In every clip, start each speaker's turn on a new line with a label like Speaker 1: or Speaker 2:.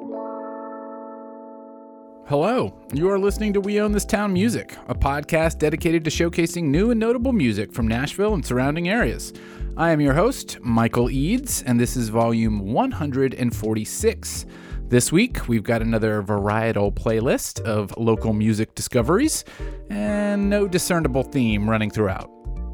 Speaker 1: Hello, you are listening to We Own This Town Music, a podcast dedicated to showcasing new and notable music from Nashville and surrounding areas. I am your host, Michael Eads, and this is volume 146. This week, we've got another varietal playlist of local music discoveries, and no discernible theme running throughout.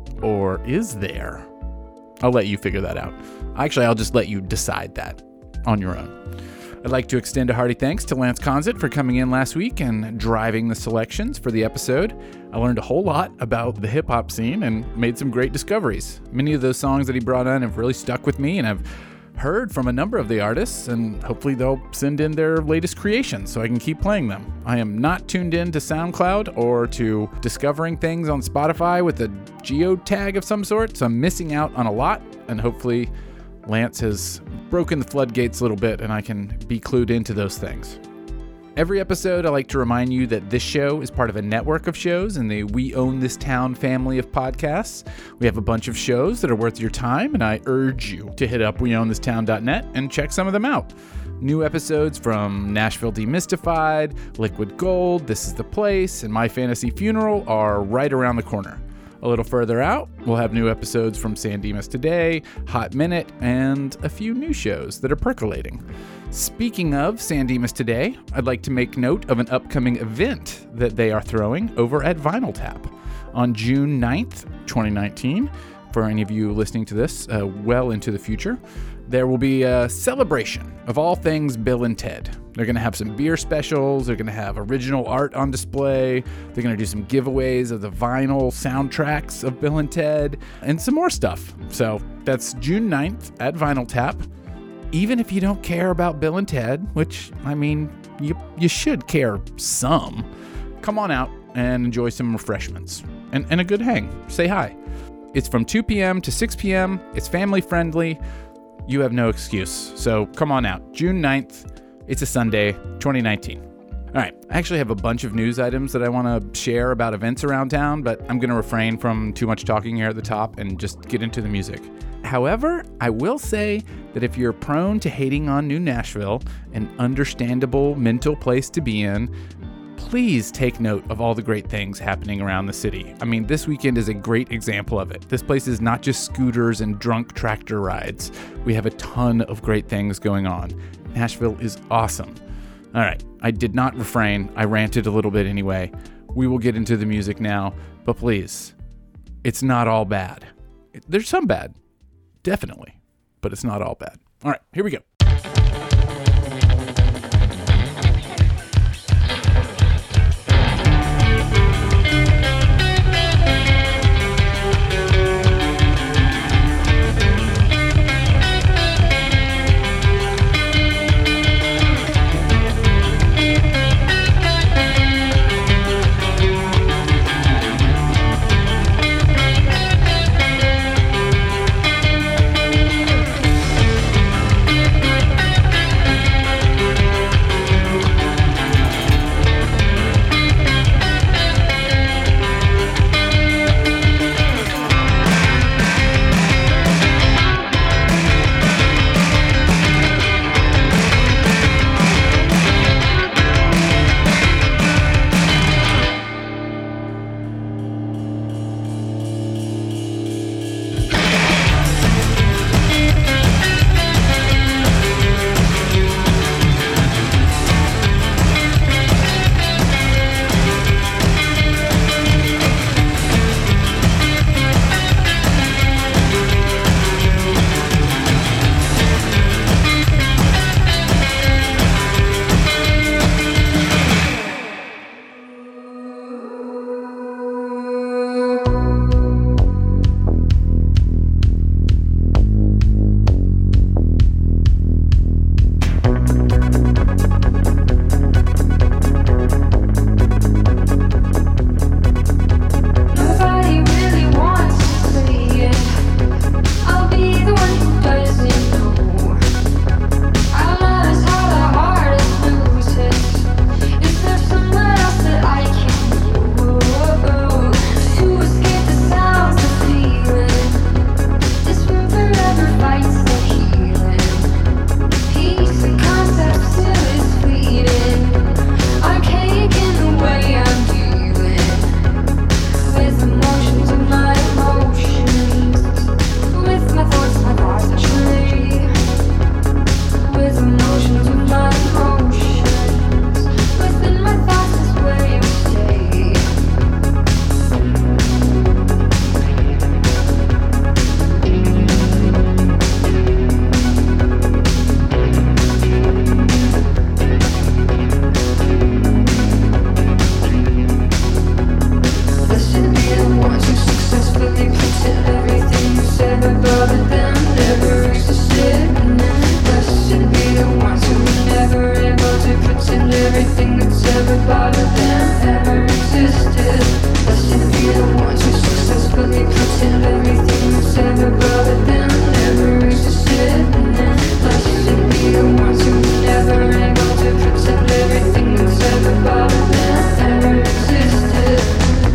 Speaker 1: Or is there? I'll let you figure that out. Actually, I'll just let you decide that on your own. I'd like to extend a hearty thanks to Lance Conzett for coming in last week and driving the selections for the episode. I learned a whole lot about the hip-hop scene and made some great discoveries. Many of those songs that he brought on have really stuck with me, and I've heard from a number of the artists, and hopefully they'll send in their latest creations so I can keep playing them. I am not tuned in to SoundCloud or to discovering things on Spotify with a geotag of some sort, so I'm missing out on a lot, and hopefully Lance has broken the floodgates a little bit and I can be clued into those things. Every episode, I like to remind you that this show is part of a network of shows in the We Own This Town family of podcasts. We have a bunch of shows that are worth your time, and I urge you to hit up weownthistown.net and check some of them out. New episodes from Nashville Demystified, Liquid Gold, This Is the Place, and My Fantasy Funeral are right around the corner. A little further out, we'll have new episodes from San Dimas Today, Hot Minute, and a few new shows that are percolating. Speaking of San Dimas Today, I'd like to make note of an upcoming event that they are throwing over at Vinyl Tap on June 9th, 2019. For any of you listening to this well into the future, there will be a celebration of all things Bill and Ted. They're going to have some beer specials. They're going to have original art on display. They're going to do some giveaways of the vinyl soundtracks of Bill and Ted and some more stuff. So that's June 9th at Vinyl Tap. Even if you don't care about Bill and Ted, which, I mean, you should care some, come on out and enjoy some refreshments and a good hang. Say hi. It's from 2 p.m. to 6 p.m. It's family friendly. You have no excuse. So come on out. June 9th. It's a Sunday, 2019. All right. I actually have a bunch of news items that I want to share about events around town, but I'm going to refrain from too much talking here at the top and just get into the music. However, I will say that if you're prone to hating on New Nashville, an understandable mental place to be in, please take note of all the great things happening around the city. I mean, this weekend is a great example of it. This place is not just scooters and drunk tractor rides. We have a ton of great things going on. Nashville is awesome. All right, I did not refrain. I ranted a little bit anyway. We will get into the music now, but please, it's not all bad. There's some bad, definitely, but it's not all bad. All right, here we go.
Speaker 2: ever bothered them, ever existed. Blessed be the ones who successfully pretend everything that's ever bothered them never existed. Blessed be the ones who were never able to pretend everything that's ever bothered them ever existed.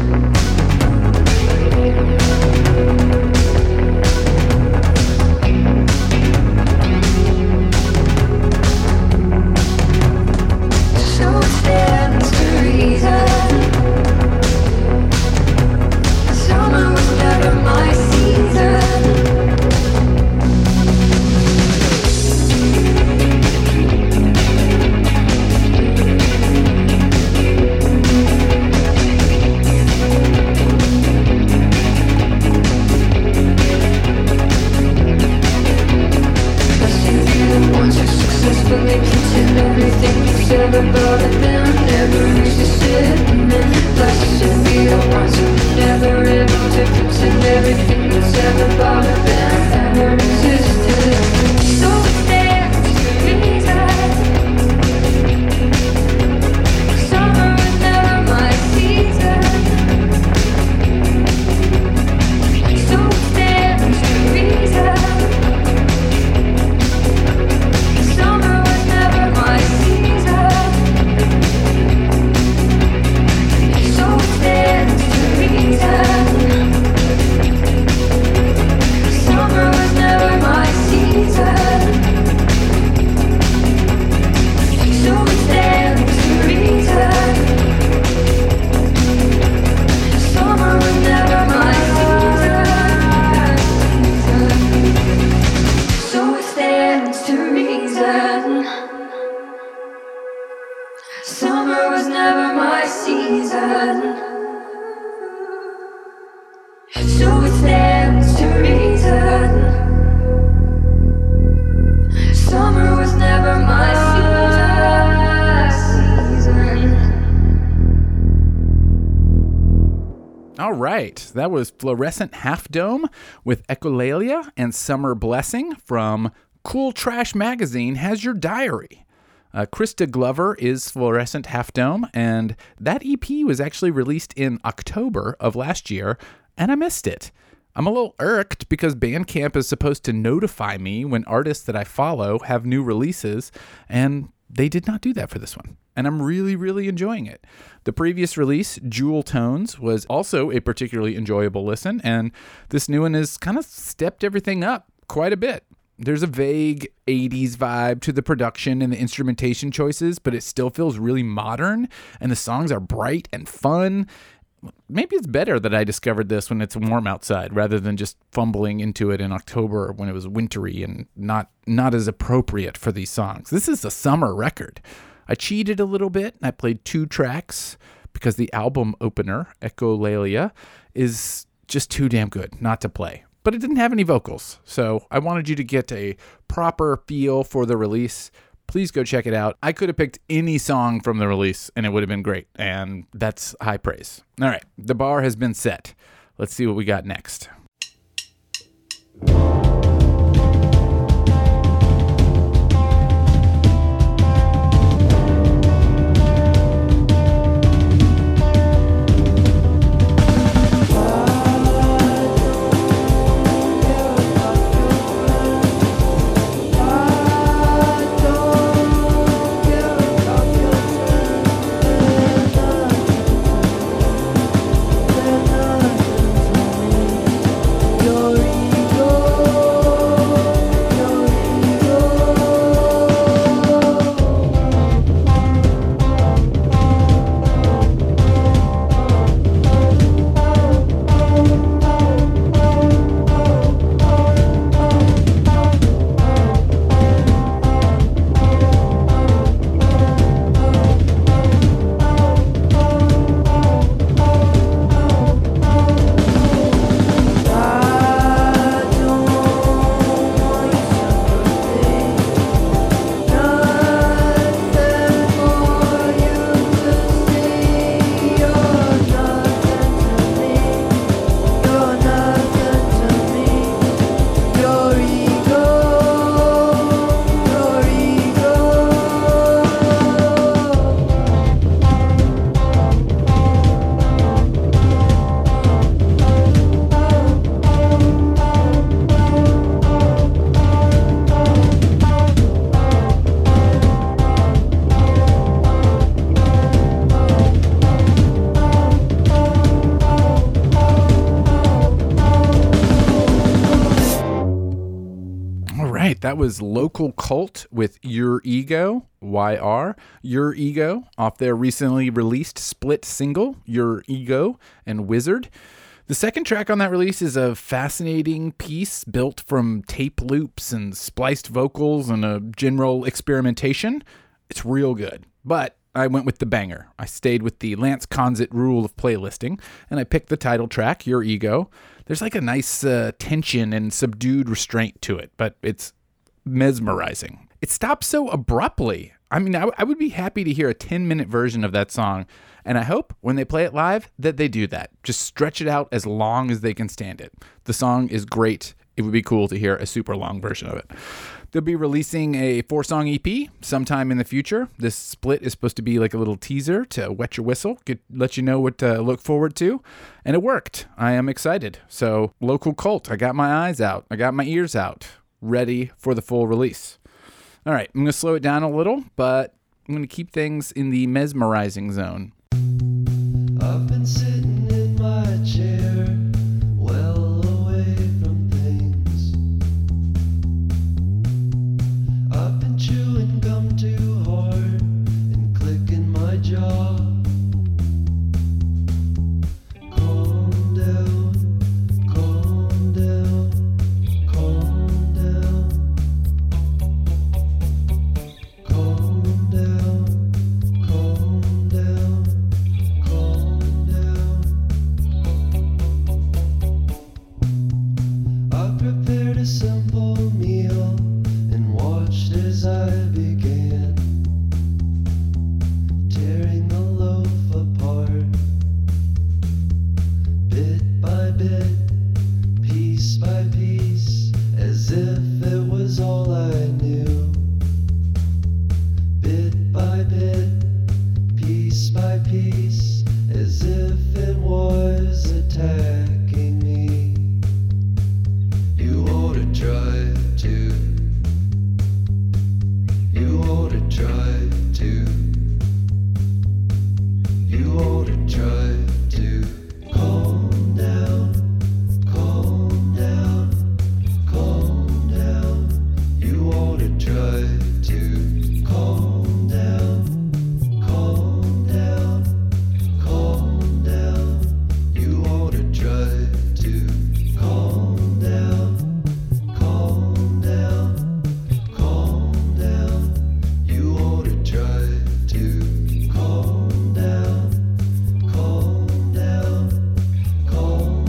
Speaker 1: That was Fluorescent Half Dome with Echolalia and Summer Blessing from Cool Trash Magazine Has Your Diary. Krista Glover is Fluorescent Half Dome, and that EP was actually released in October of last year, and I missed it. I'm a little irked because Bandcamp is supposed to notify me when artists that I follow have new releases, and they did not do that for this one. And I'm really, really enjoying it. The previous release, Jewel Tones, was also a particularly enjoyable listen, and this new one has kind of stepped everything up quite a bit. There's a vague 80s vibe to the production and the instrumentation choices, but it still feels really modern, and the songs are bright and fun. Maybe it's better that I discovered this when it's warm outside rather than just fumbling into it in October when it was wintry and not as appropriate for these songs. This is a summer record. I cheated a little bit. I played 2 tracks because the album opener, Echolalia, is just too damn good not to play. But it didn't have any vocals, so I wanted you to get a proper feel for the release. Please go check it out. I could have picked any song from the release and it would have been great, and that's high praise. All right, the bar has been set. Let's see what we got next. right. That was Local Cult with Your Ego, YR. Your Ego, off their recently released split single, Your Ego and Wizard. The second track on that release is a fascinating piece built from tape loops and spliced vocals and a general experimentation. It's real good, but I went with the banger. I stayed with the Lance Conzit rule of playlisting, and I picked the title track, Your Ego. There's like a nice tension and subdued restraint to it, but it's mesmerizing. It stops so abruptly. I mean, I would be happy to hear a 10-minute version of that song, and I hope when they play it live that they do that. Just stretch it out as long as they can stand it. The song is great. It would be cool to hear a super long version of it. They'll be releasing a 4-song EP sometime in the future. This split is supposed to be like a little teaser to wet your whistle, let you know what to look forward to. And it worked. I am excited. So, Local Cult, I got my eyes out. I got my ears out, ready for the full release. All right, I'm going to slow it down a little, but I'm going to keep things in the mesmerizing zone.
Speaker 3: I've been sitting in my chair, well away from things. I've been chewing gum too hard and clicking my jaw. Calm down, calm down, calm down. Calm down, calm down, calm down. I prepared a simple meal and watched as I began tearing the loaf apart, bit by bit, piece by piece, as if it was all I knew. Bit by bit, piece by piece, as if it was attacking me. You ought to try to. You ought to try to. You ought to try to. Calm down, calm down, calm down. You ought to try to. Calm down, calm down, calm down. You ought to try to. Calm down, calm down, calm down. You ought to try to. Calm down, calm down, calm.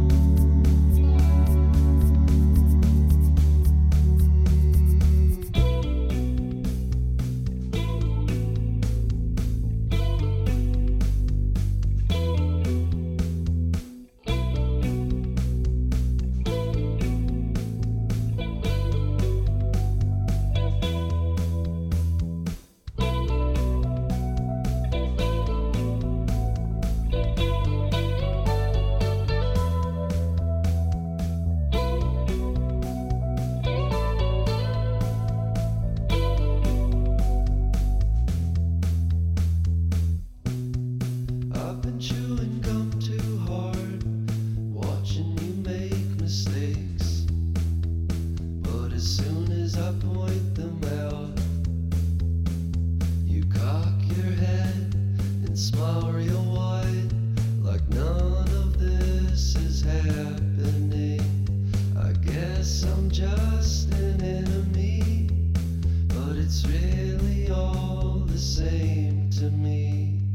Speaker 3: I've been chewing gum too hard, watching you make mistakes. But as soon as I point them out, you cock your head and smile real wide, like none of this is happening. I guess I'm just an enemy, but it's really all the same to me.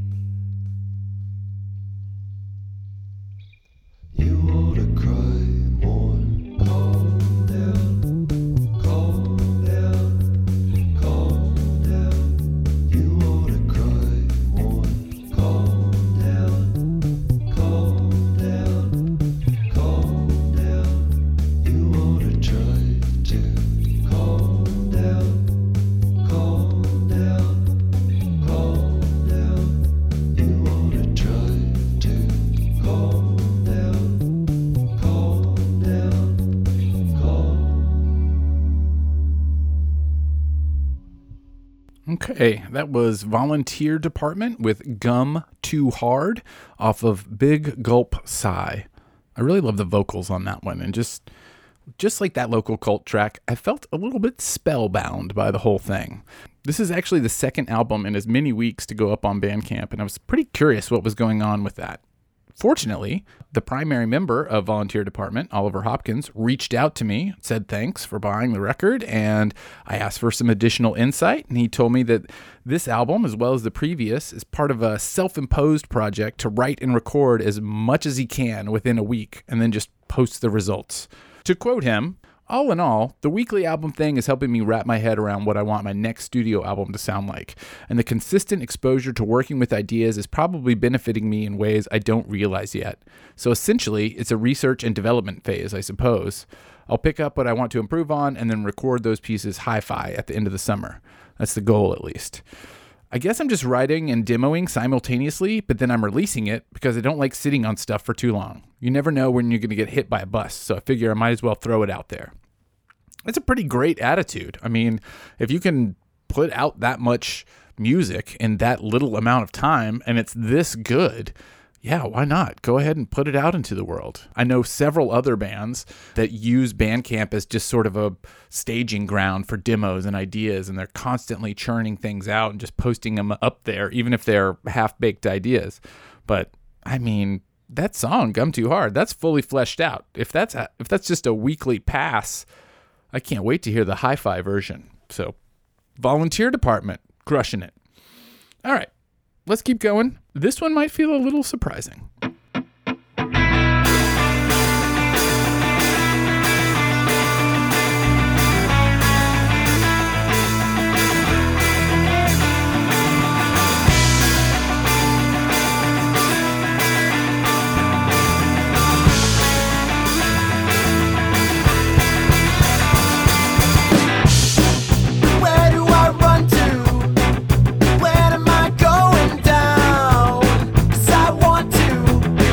Speaker 3: You ought to cry more. Calm down, calm down, calm down. You ought to cry more. Calm down, calm down, calm down. You ought to try to. Calm down, calm down, calm down. You ought to try to. Calm down, calm down, calm.
Speaker 1: Okay, that was Volunteer Department with Gum Too Hard off of Big Gulp Sigh. I really love the vocals on that one, and just Just like that local cult track, I felt a little bit spellbound by the whole thing. This is actually the second album in as many weeks to go up on Bandcamp, and I was pretty curious what was going on with that. Fortunately, the primary member of Volunteer Department, Oliver Hopkins, reached out to me, said thanks for buying the record, and I asked for some additional insight, and he told me that this album, as well as the previous, is part of a self-imposed project to write and record as much as he can within a week, and then just post the results. To quote him, all in all, the weekly album thing is helping me wrap my head around what I want my next studio album to sound like, and the consistent exposure to working with ideas is probably benefiting me in ways I don't realize yet. So essentially, it's a research and development phase, I suppose. I'll pick up what I want to improve on and then record those pieces hi-fi at the end of the summer. That's the goal, at least. I guess I'm just writing and demoing simultaneously, but then I'm releasing it because I don't like sitting on stuff for too long. You never know when you're going to get hit by a bus, so I figure I might as well throw it out there. It's a pretty great attitude. I mean, if you can put out that much music in that little amount of time and it's this good, yeah, why not? Go ahead and put it out into the world. I know several other bands that use Bandcamp as just sort of a staging ground for demos and ideas, and they're constantly churning things out and just posting them up there, even if they're half-baked ideas. But, I mean, that song, Gum Too Hard, that's fully fleshed out. If that's just a weekly pass, I can't wait to hear the hi-fi version. So, Volunteer Department, crushing it. All right. Let's keep going. This one might feel a little surprising.
Speaker 4: Where do I run to? When am I going down? 'Cause I want to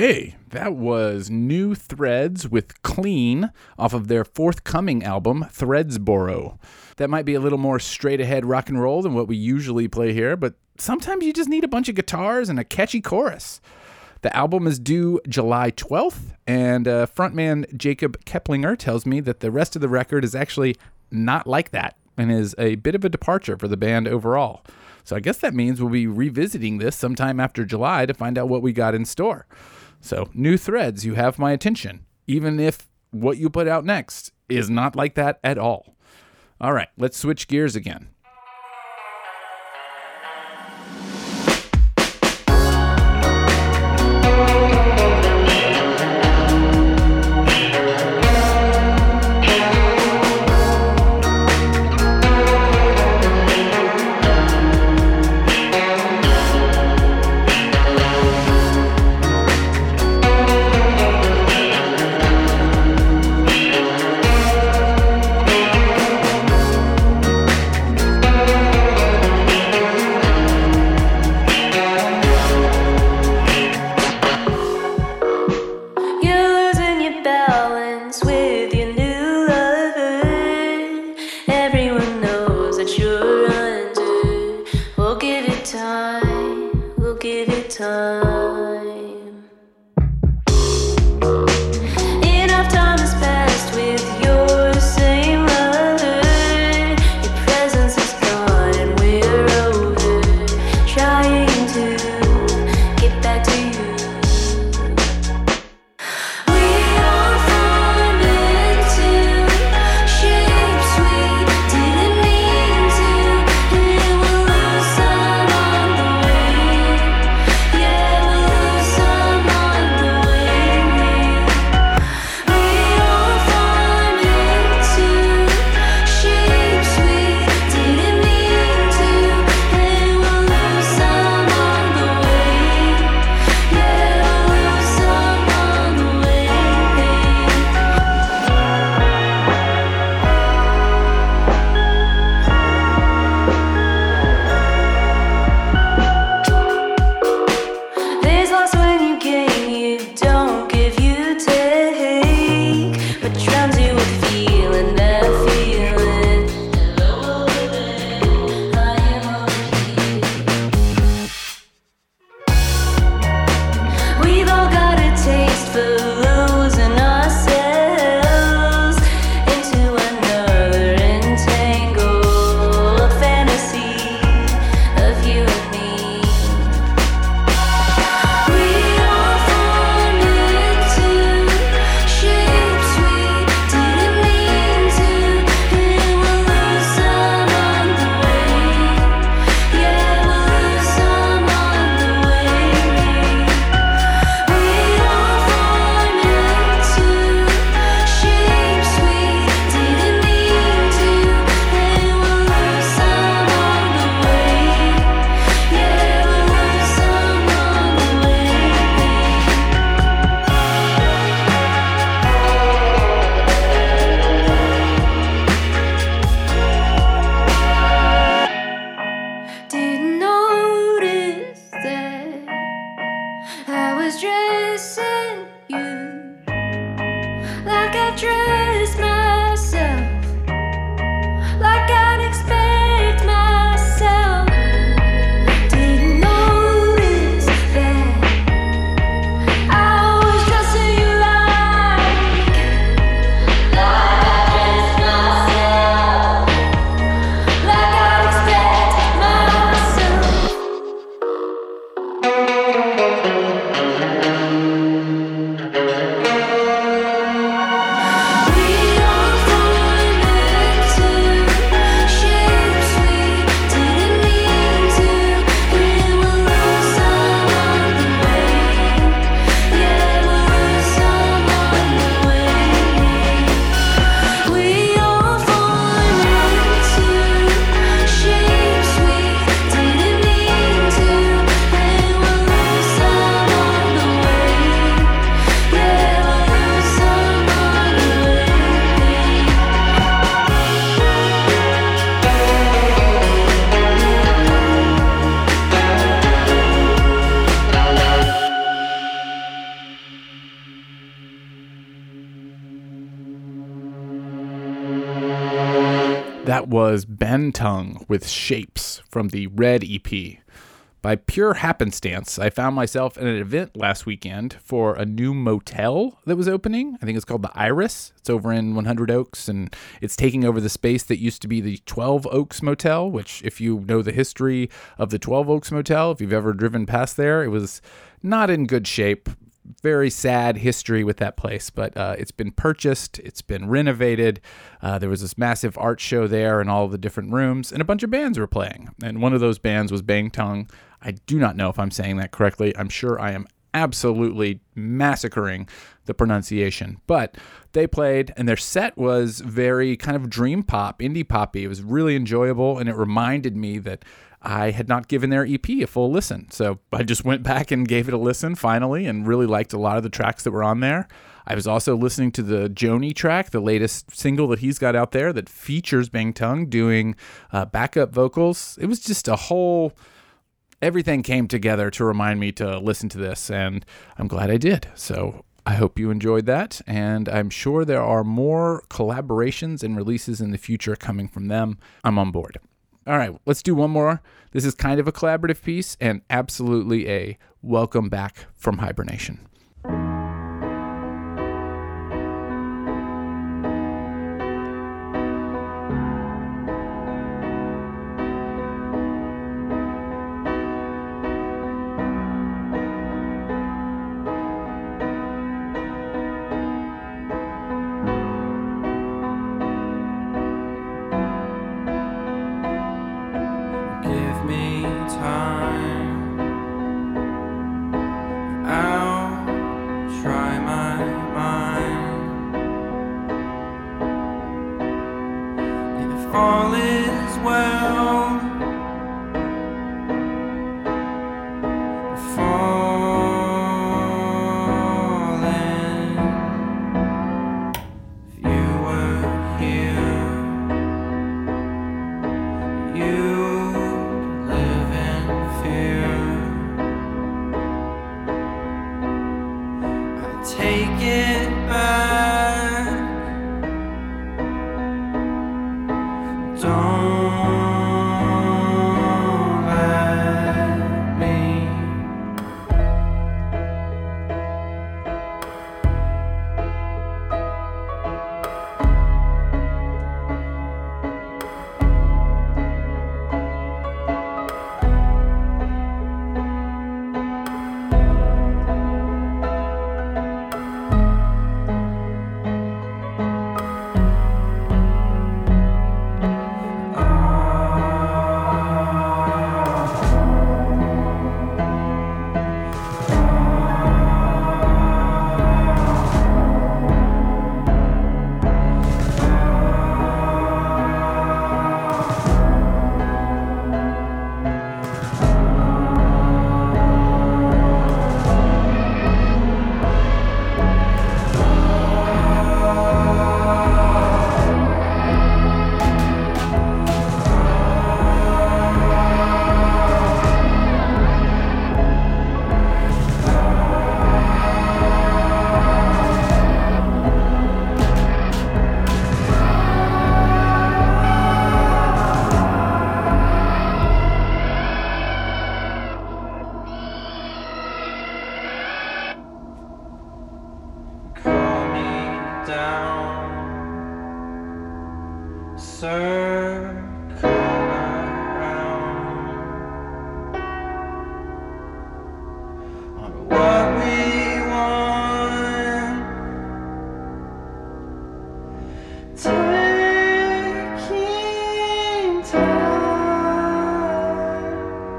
Speaker 1: Okay, that was New Threads with Clean off of their forthcoming album, Threadsboro. That might be a little more straight-ahead rock and roll than what we usually play here, but sometimes you just need a bunch of guitars and a catchy chorus. The album is due July 12th, and frontman Jacob Keplinger tells me that the rest of the record is actually not like that and is a bit of a departure for the band overall. So I guess that means we'll be revisiting this sometime after July to find out what we got in store. So, New Threads, you have my attention, even if what you put out next is not like that at all. All right, let's switch gears again.
Speaker 2: Yeah.
Speaker 1: That was Bentong with Shapes from the Red EP. By pure happenstance, I found myself at an event last weekend for a new motel that was opening. I think it's called the Iris. It's over in 100 Oaks, and it's taking over the space that used to be the 12 Oaks Motel, which, if you know the history of the 12 Oaks Motel, if you've ever driven past there, it was not in good shape. Very sad history with that place, but it's been purchased, it's been renovated. There was this massive art show there in all of the different rooms, and a bunch of bands were playing. And one of those bands was Bentong. I do not know if I'm saying that correctly. I'm sure I am absolutely massacring the pronunciation, but they played, and their set was very kind of dream pop, indie poppy. It was really enjoyable, and it reminded me that I had not given their EP a full listen. So I just went back and gave it a listen finally, and really liked a lot of the tracks that were on there. I was also listening to the Joni track, the latest single that he's got out there that features Bentong doing backup vocals. It was just a whole... Everything came together to remind me to listen to this, and I'm glad I did. So I hope you enjoyed that, and I'm sure there are more collaborations and releases in the future coming from them. I'm on board. All right, let's do one more. This is kind of a collaborative piece and absolutely a welcome back from hibernation.
Speaker 3: Give me time. I'll try my mind. If all is well, falling. If you were here, you live in fear. I take it back. Don't let me. Call me down, circle around on what we want, taking time.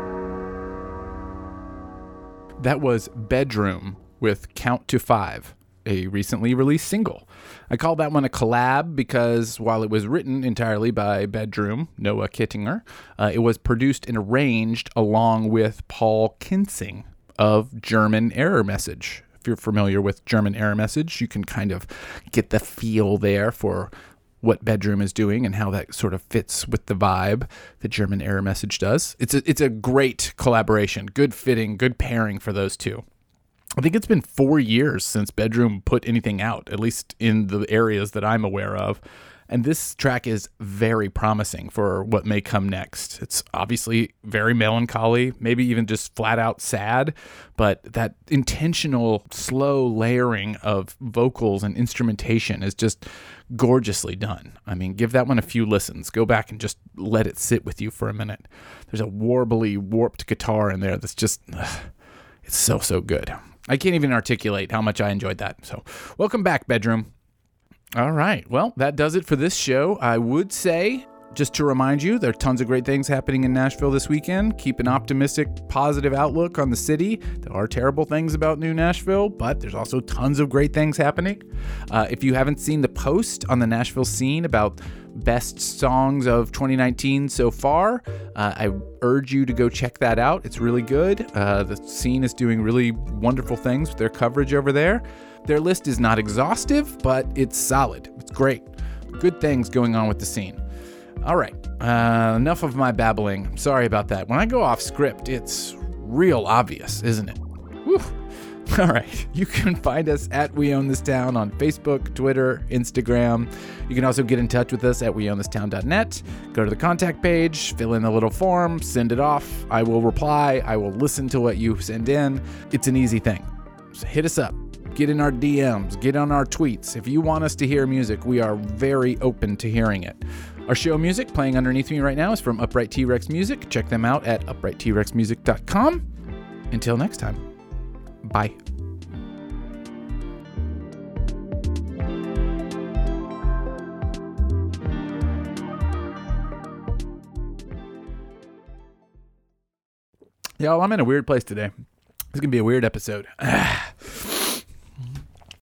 Speaker 1: That was Bedroom with Count to Five, a recently released single. I call that one a collab because while it was written entirely by Bedroom, Noah Kittinger, it was produced and arranged along with Paul Kinsing of German Error Message. If you're familiar with German Error Message, you can kind of get the feel there for what Bedroom is doing and how that sort of fits with the vibe that German Error Message does. It's a great collaboration, good fitting, good pairing for those two. I think it's been 4 years since Bedroom put anything out, at least in the areas that I'm aware of. And this track is very promising for what may come next. It's obviously very melancholy, maybe even just flat out sad, but that intentional slow layering of vocals and instrumentation is just gorgeously done. I mean, give that one a few listens. Go back and just let it sit with you for a minute. There's a warbly, warped guitar in there that's just, it's so good. I can't even articulate how much I enjoyed that. So welcome back, Bedroom. All right. Well, that does it for this show. I would say, just to remind you, there are tons of great things happening in Nashville this weekend. Keep an optimistic, positive outlook on the city. There are terrible things about New Nashville, but there's also tons of great things happening. If you haven't seen the post on the Nashville scene about best songs of 2019 so far, I urge you to go check that out. It's really good. The scene is doing really wonderful things with their coverage over there. Their list is not exhaustive, but it's solid. It's great. Good things going on with the scene. All right, enough of my babbling. Sorry about that. When I go off script, it's real obvious, isn't it? Whew. All right, you can find us at We Own This Town on Facebook, Twitter, Instagram. You can also get in touch with us at weownthistown.net. Go to the contact page, fill in the little form, send it off. I will reply. I will listen to what you send in. It's an easy thing. So hit us up. Get in our DMs. Get on our tweets. If you want us to hear music, we are very open to hearing it. Our show music playing underneath me right now is from Upright T-Rex Music. Check them out at uprighttrexmusic.com. Until next time, bye. Y'all, I'm in a weird place today. This is going to be a weird episode.